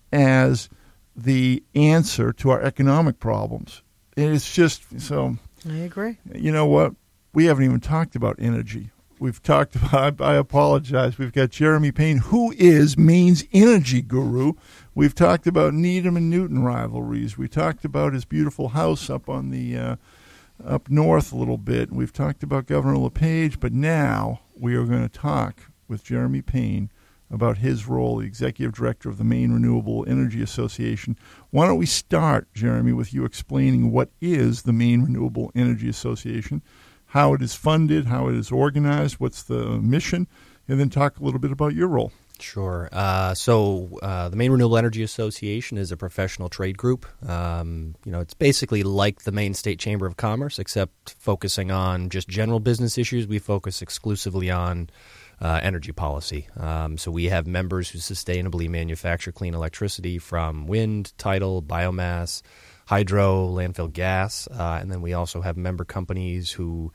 as the answer to our economic problems. And it's just, so. I agree. You know what? We haven't even talked about energy. We've talked about, I apologize, we've got Jeremy Payne, who is Maine's energy guru. We've talked about Needham and Newton rivalries. We talked about his beautiful house up on the, uh, up north a little bit. We've talked about Governor LePage, but now we are going to talk with Jeremy Payne about his role, the executive director of the Maine Renewable Energy Association. Why don't we start, Jeremy, with you explaining what is the Maine Renewable Energy Association, how it is funded, how it is organized, what's the mission, and then talk a little bit about your role. Sure. Uh, so uh, the Maine Renewable Energy Association is a professional trade group. Um, you know, it's basically like the Maine State Chamber of Commerce, except focusing on just general business issues. We focus exclusively on uh, energy policy. Um, so we have members who sustainably manufacture clean electricity from wind, tidal, biomass, hydro, landfill gas, uh, and then we also have member companies who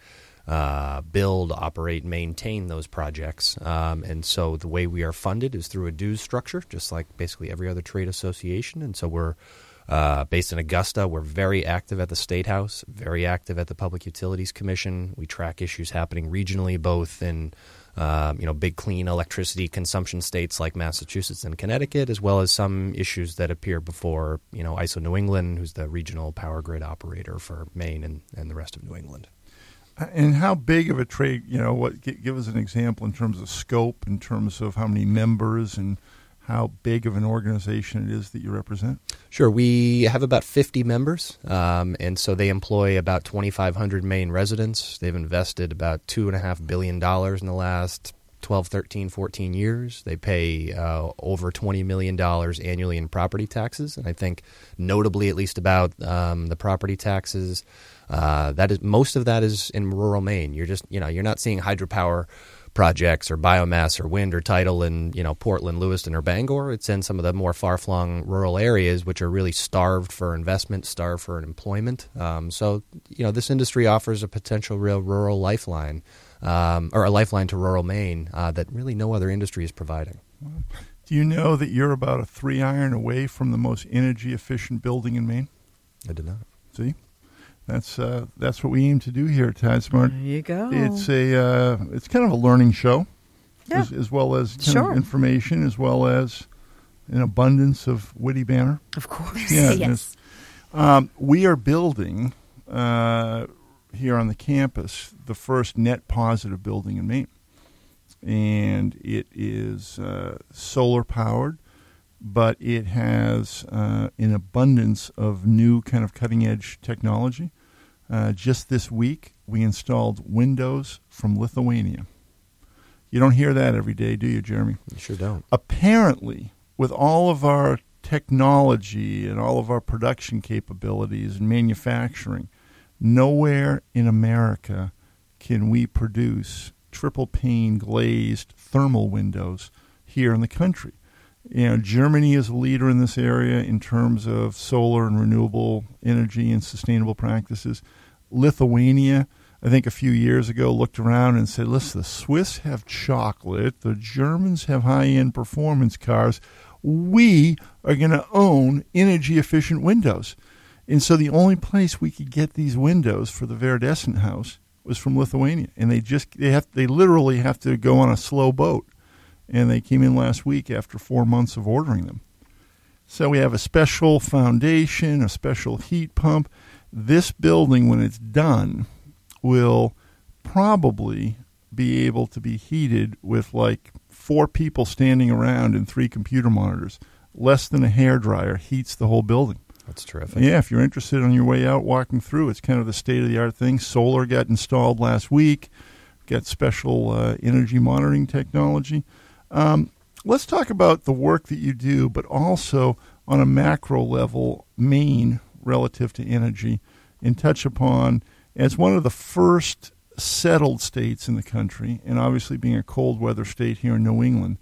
uh, build, operate, maintain those projects. Um, and so the way we are funded is through a dues structure, just like basically every other trade association. And so we're uh, based in Augusta. We're very active at the State House, very active at the Public Utilities Commission. We track issues happening regionally, both in Um, you know, big clean electricity consumption states like Massachusetts and Connecticut, as well as some issues that appear before, you know, I S O New England, who's the regional power grid operator for Maine and, and the rest of New England. And how big of a trade, you know, what? Give us an example in terms of scope, in terms of how many members and how big of an organization it is that you represent? Sure. We have about fifty members, um, and so they employ about twenty-five hundred Maine residents. They've invested about two point five billion dollars in the last twelve, thirteen, fourteen years. They pay uh, over twenty million dollars annually in property taxes, and I think notably at least about um, the property taxes, uh, that is most of that is in rural Maine. You're just, you know, you're not seeing hydropower projects or biomass or wind or tidal in, you know, Portland, Lewiston, or Bangor. It's in some of the more far-flung rural areas, which are really starved for investment, starved for employment. Um, so, you know, this industry offers a potential real rural lifeline, um, or a lifeline to rural Maine uh, that really no other industry is providing. Do you know that you're about a three iron away from the most energy-efficient building in Maine? I did not. See? That's uh, that's what we aim to do here at Tide Smart. There you go. It's a uh, it's kind of a learning show, Yeah. as, as well as kind Sure. of information, as well as an abundance of witty banter. Of course. Yeah, Yes. it's- Um, we are building uh, here on the campus the first net positive building in Maine, and it is uh, solar powered. But it has uh, an abundance of new kind of cutting-edge technology. Uh, just this week, we installed windows from Lithuania. You don't hear that every day, do you, Jeremy? You sure don't. Apparently, with all of our technology and all of our production capabilities and manufacturing, nowhere in America can we produce triple pane glazed thermal windows here in the country. You know, Germany is a leader in this area in terms of solar and renewable energy and sustainable practices. Lithuania, I think a few years ago, looked around and said, listen, the Swiss have chocolate, the Germans have high-end performance cars. We are going to own energy-efficient windows. And so the only place we could get these windows for the Verdescent house was from Lithuania. And they just they have they literally have to go on a slow boat. And they came in last week after four months of ordering them. So we have a special foundation, a special heat pump. This building, when it's done, will probably be able to be heated with like four people standing around and three computer monitors. Less than a hairdryer heats the whole building. That's terrific. Yeah, if you're interested on your way out walking through, it's kind of the state-of-the-art thing. Solar got installed last week. Got special uh, energy monitoring technology. Um, let's talk about the work that you do, but also on a macro level, Maine, relative to energy, and touch upon, as one of the first settled states in the country, and obviously being a cold weather state here in New England,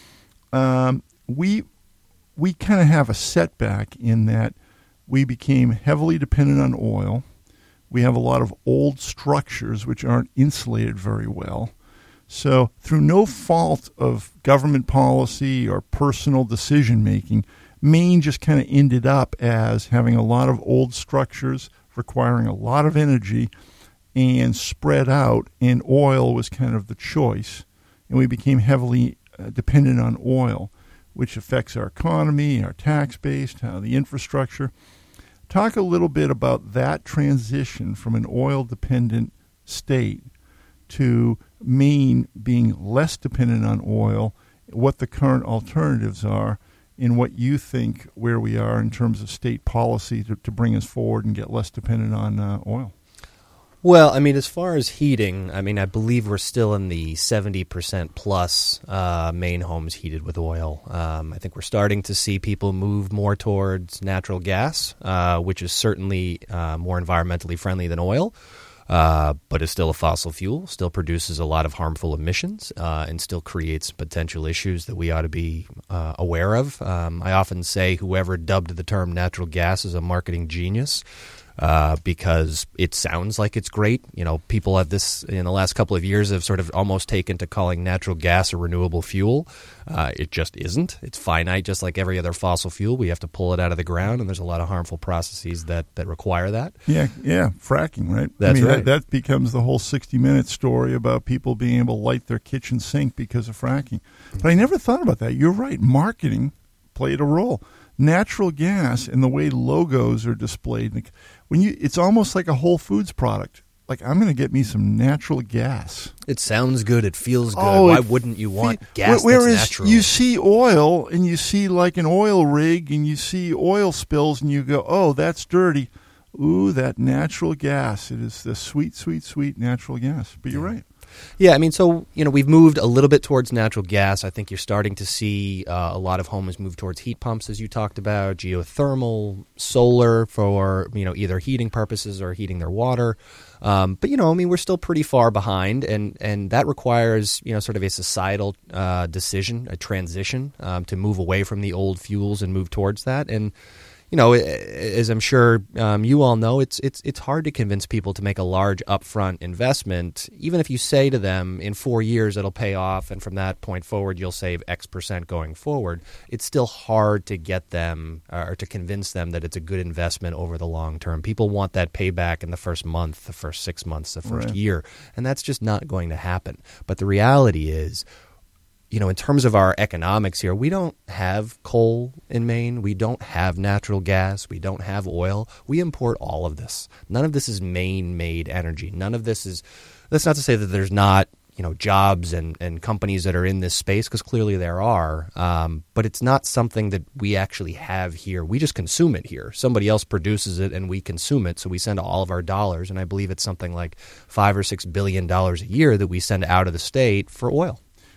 um, we we kind of have a setback in that we became heavily dependent on oil. We have a lot of old structures which aren't insulated very well. So through no fault of government policy or personal decision-making, Maine just kind of ended up as having a lot of old structures requiring a lot of energy and spread out, and oil was kind of the choice. And we became heavily uh, dependent on oil, which affects our economy, our tax base, how the infrastructure. Talk a little bit about that transition from an oil-dependent state to Maine being less dependent on oil, what the current alternatives are, and what you think where we are in terms of state policy to, to bring us forward and get less dependent on uh, oil. Well, I mean, as far as heating, I mean, I believe we're still in the seventy percent plus uh, Maine homes heated with oil. Um, I think we're starting to see people move more towards natural gas, uh, which is certainly uh, more environmentally friendly than oil. Uh, but is still a fossil fuel, still produces a lot of harmful emissions, uh, and still creates potential issues that we ought to be uh, aware of. Um, I often say whoever dubbed the term natural gas is a marketing genius. Uh, because it sounds like it's great. You know, people have this in the last couple of years have sort of almost taken to calling natural gas a renewable fuel. Uh, it just isn't. It's finite, just like every other fossil fuel. We have to pull it out of the ground, and there's a lot of harmful processes that, that require that. Yeah, yeah, fracking, right? That's I mean, right. That, that becomes the whole sixty-minute story about people being able to light their kitchen sink because of fracking. But I never thought about that. You're right. Marketing played a role. Natural gas and the way logos are displayed, when you, it's almost like a Whole Foods product. Like, I'm going to get me some natural gas. It sounds good. It feels good. Oh, Why it wouldn't you want fe- gas Whereas that's natural? you see oil, and you see like an oil rig, and you see oil spills, and you go, oh, that's dirty. Ooh, that natural gas. It is the sweet, sweet, sweet natural gas. But you're right. Yeah, I mean, so, you know, we've moved a little bit towards natural gas. I think you're starting to see uh, a lot of homes move towards heat pumps, as you talked about, geothermal, solar for, you know, either heating purposes or heating their water. Um, but, you know, I mean, we're still pretty far behind, and, and that requires, you know, sort of a societal uh, decision, a transition um, to move away from the old fuels and move towards that. And, you know, as I'm sure um, you all know, it's it's it's hard to convince people to make a large upfront investment, even if you say to them in four years it'll pay off, and from that point forward you'll save X percent going forward. It's still hard to get them uh, or to convince them that it's a good investment over the long term. People want that payback in the first month, the first six months, the first Right. year, and that's just not going to happen. But the reality is, you know, in terms of our economics here, we don't have coal in Maine. We don't have natural gas. We don't have oil. We import all of this. None of this is Maine-made energy. None of this is – that's not to say that there's not, you know, jobs and, and companies that are in this space, because clearly there are. Um, but it's not something that we actually have here. We just consume it here. Somebody else produces it and we consume it, so we send all of our dollars. And I believe it's something like five or six billion dollars a year that we send out of the state for oil.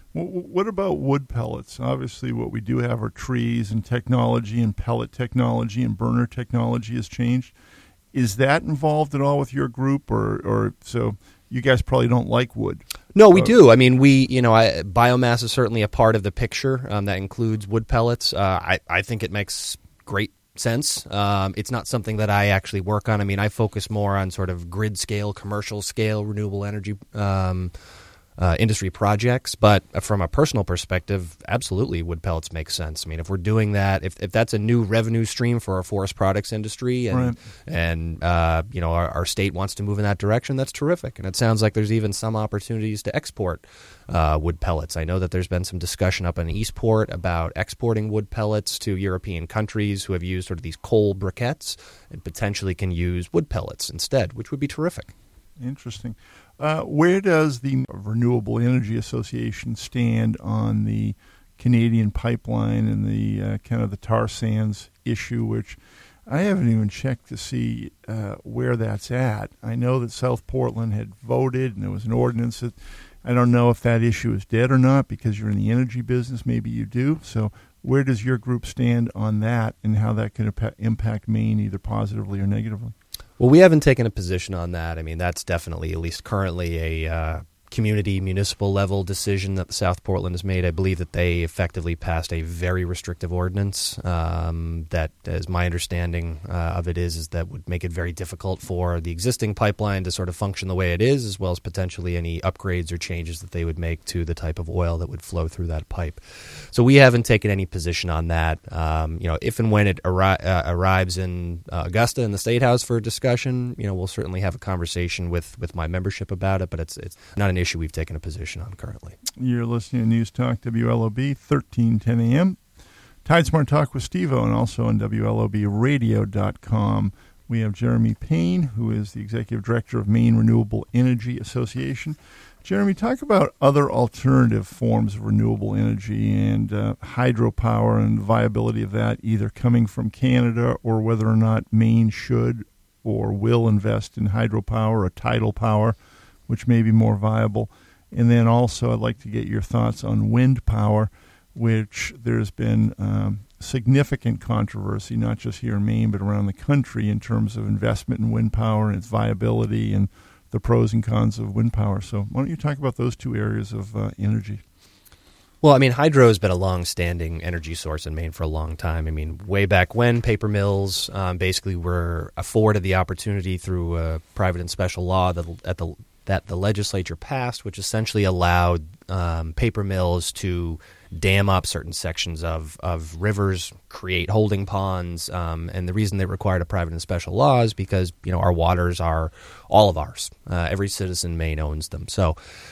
W- What about wood pellets? Obviously, what we do have are trees and technology, and pellet technology and burner technology has changed. Is that involved at all with your group, or, or so you guys probably don't like wood? No, we Uh, do. I mean, we, you know, I, biomass is certainly a part of the picture. Um, that includes wood pellets. Uh, I, I think it makes great sense. Um, it's not something that I actually work on. I mean, I focus more on sort of grid scale, commercial scale, renewable energy um Uh, industry projects, but from a personal perspective, absolutely, wood pellets make sense. I mean, if we're doing that, if, if that's a new revenue stream for our forest products industry, and Right. and uh, you know our, our state wants to move in that direction, that's terrific. And it sounds like there's even some opportunities to export uh, wood pellets. I know that there's been some discussion up in Eastport about exporting wood pellets to European countries who have used sort of these coal briquettes and potentially can use wood pellets instead, which would be terrific. Interesting. Uh, where does the Renewable Energy Association stand on the Canadian pipeline and the uh, kind of the tar sands issue, which I haven't even checked to see uh, where that's at. I know that South Portland had voted, and there was an ordinance that I don't know if that issue is dead or not, because you're in the energy business. Maybe you do. So where does your group stand on that, and how that could impa- impact Maine either positively or negatively? Well, we haven't taken a position on that. I mean, that's definitely, at least currently, a uh, community, municipal level decision that the South Portland has made. I believe that they effectively passed a very restrictive ordinance um, that, as my understanding uh, of it is, is that would make it very difficult for the existing pipeline to sort of function the way it is, as well as potentially any upgrades or changes that they would make to the type of oil that would flow through that pipe. So we haven't taken any position on that. Um, you know, if and when it arri- uh, arrives in uh, Augusta in the State House for discussion, you know, we'll certainly have a conversation with, with my membership about it, but it's it's not an issue we've taken a position on currently. You're listening to News Talk W L O B, thirteen ten a.m. Tide Smart Talk with Steve-O, and also on W L O B radio dot com. We have Jeremy Payne, who is the Executive Director of Maine Renewable Energy Association. Jeremy, talk about other alternative forms of renewable energy and uh, hydropower and the viability of that, either coming from Canada or whether or not Maine should or will invest in hydropower or tidal power, which may be more viable. And then also I'd like to get your thoughts on wind power, which there's been um, significant controversy, not just here in Maine, but around the country in terms of investment in wind power and its viability and the pros and cons of wind power. So why don't you talk about those two areas of uh, energy? Well, I mean, hydro has been a long-standing energy source in Maine for a long time. I mean, way back when, paper mills um, basically were afforded the opportunity through a private and special law that at the that the legislature passed, which essentially allowed um, paper mills to dam up certain sections of, of rivers, create holding ponds, um, and the reason they required a private and special law is because, you know, our waters are all of ours. Uh, every citizen in Maine owns them. So,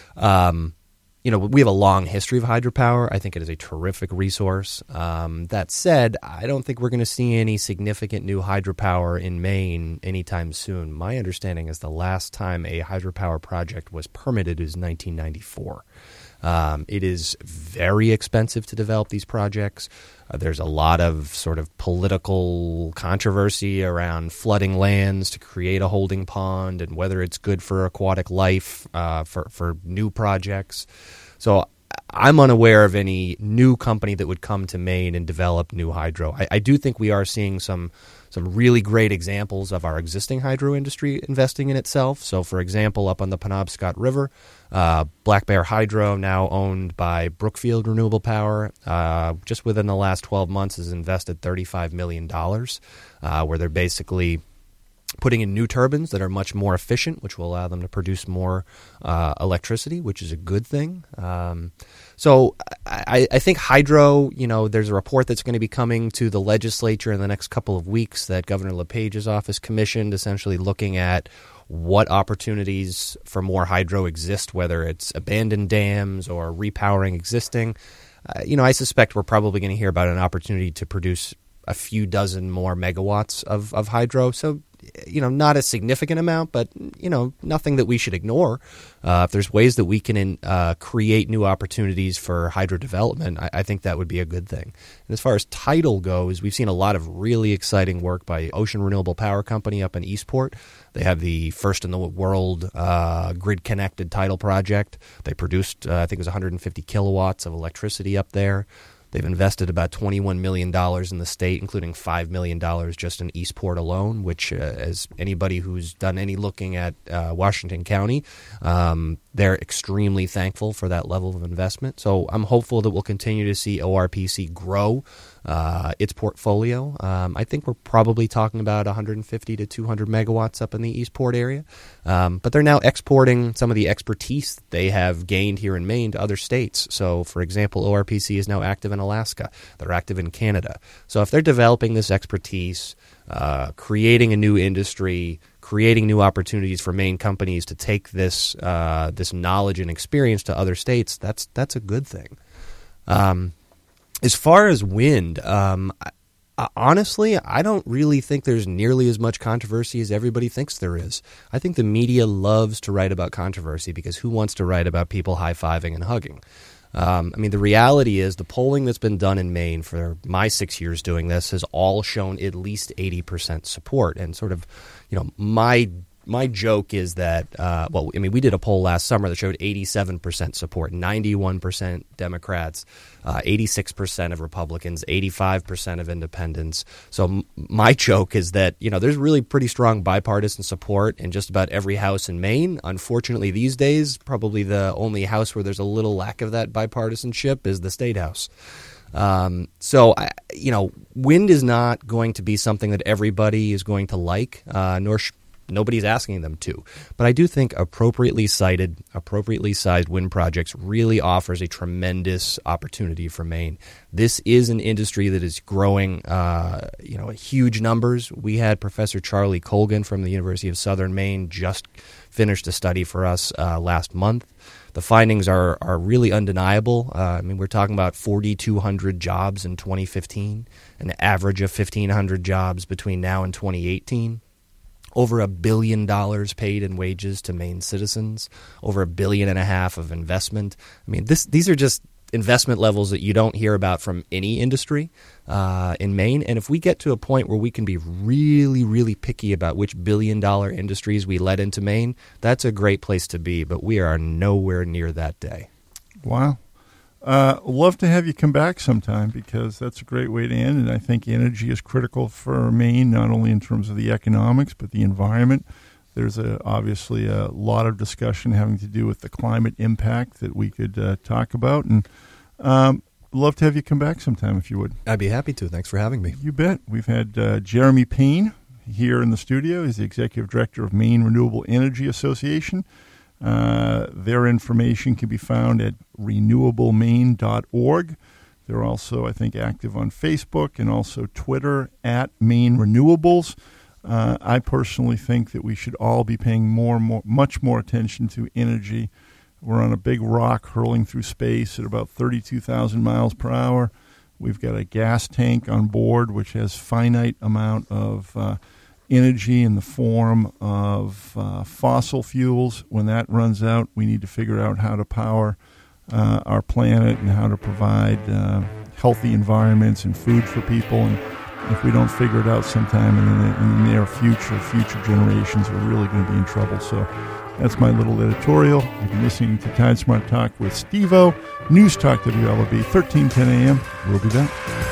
um, you know, we have a long history of hydropower. I think it is a terrific resource. Um, that said, I don't think we're going to see any significant new hydropower in Maine anytime soon. My understanding is the last time a hydropower project was permitted is nineteen ninety-four. Um, it is very expensive to develop these projects. Uh, there's a lot of sort of political controversy around flooding lands to create a holding pond and whether it's good for aquatic life uh, for, for new projects. So I'm unaware of any new company that would come to Maine and develop new hydro. I, I do think we are seeing some some really great examples of our existing hydro industry investing in itself. So, for example, up on the Penobscot River, uh, Black Bear Hydro, now owned by Brookfield Renewable Power, uh, just within the last twelve months has invested thirty-five million dollars, uh, where they're basically putting in new turbines that are much more efficient, which will allow them to produce more uh, electricity, which is a good thing. Um, so I, I think hydro, you know, there's a report that's going to be coming to the legislature in the next couple of weeks that Governor LePage's office commissioned, essentially looking at what opportunities for more hydro exist, whether it's abandoned dams or repowering existing. Uh, you know, I suspect we're probably going to hear about an opportunity to produce a few dozen more megawatts of, of hydro. So you know, not a significant amount, but, you know, nothing that we should ignore. Uh, if there's ways that we can in, uh, create new opportunities for hydro development, I, I think that would be a good thing. And as far as tidal goes, we've seen a lot of really exciting work by Ocean Renewable Power Company up in Eastport. They have the first in the world uh, grid-connected tidal project. They produced, uh, I think it was one hundred fifty kilowatts of electricity up there. They've invested about twenty-one million dollars in the state, including five million dollars just in Eastport alone, which, uh, as anybody who's done any looking at uh, Washington County, um, they're extremely thankful for that level of investment. So I'm hopeful that we'll continue to see O R P C grow uh, its portfolio. Um, I think we're probably talking about one hundred fifty to two hundred megawatts up in the Eastport area. Um, but they're now exporting some of the expertise they have gained here in Maine to other states. So, for example, O R P C is now active in Alaska. They're active in Canada. So if they're developing this expertise, uh, creating a new industry, creating new opportunities for Maine companies to take this uh, this knowledge and experience to other states, that's that's a good thing. Um, as far as wind, um, I, I, honestly, I don't really think there's nearly as much controversy as everybody thinks there is. I think the media loves to write about controversy because who wants to write about people high-fiving and hugging? Um, I mean, the reality is the polling that's been done in Maine for my six years doing this has all shown at least eighty percent support. And sort of, you know, my my joke is that, uh, well, I mean, we did a poll last summer that showed eighty-seven percent support, ninety-one percent Democrats, uh, eighty-six percent of Republicans, eighty-five percent of independents. So m- my joke is that, you know, there's really pretty strong bipartisan support in just about every house in Maine. Unfortunately, these days, probably the only house where there's a little lack of that bipartisanship is the State House. Um, so, I, you know, wind is not going to be something that everybody is going to like, uh, nor sh- nobody's asking them to. But I do think appropriately sited, appropriately sized wind projects really offers a tremendous opportunity for Maine. This is an industry that is growing, uh, you know, huge numbers. We had Professor Charlie Colgan from the University of Southern Maine just finished a study for us uh, last month. The findings are are really undeniable. Uh, I mean, we're talking about forty-two hundred jobs in twenty fifteen, an average of fifteen hundred jobs between now and twenty eighteen. Over a billion dollars paid in wages to Maine citizens, over a billion and a half of investment. I mean, this these are just investment levels that you don't hear about from any industry uh, in Maine. And if we get to a point where we can be really, really picky about which billion-dollar industries we let into Maine, that's a great place to be. But we are nowhere near that day. Wow. Uh, love to have you come back sometime because that's a great way to end. And I think energy is critical for Maine, not only in terms of the economics, but the environment. There's a, obviously a lot of discussion having to do with the climate impact that we could uh, talk about. And um, love to have you come back sometime if you would. I'd be happy to. Thanks for having me. You bet. We've had uh, Jeremy Payne here in the studio. He's the Executive Director of Maine Renewable Energy Association. Uh, their information can be found at renewable maine dot org. They're also, I think, active on Facebook and also Twitter at Maine Renewables. Uh, I personally think that we should all be paying more, more, much more attention to energy. We're on a big rock hurling through space at about thirty-two thousand miles per hour. We've got a gas tank on board which has finite amount of uh, energy in the form of uh, fossil fuels. When that runs out, we need to figure out how to power uh, our planet and how to provide uh, healthy environments and food for people. And if we don't figure it out sometime in the, in the near future, future generations are really going to be in trouble. So that's my little editorial. You've been listening to Tide Smart Talk with Steve-O. News Talk W L O B, thirteen ten a.m. We'll be back.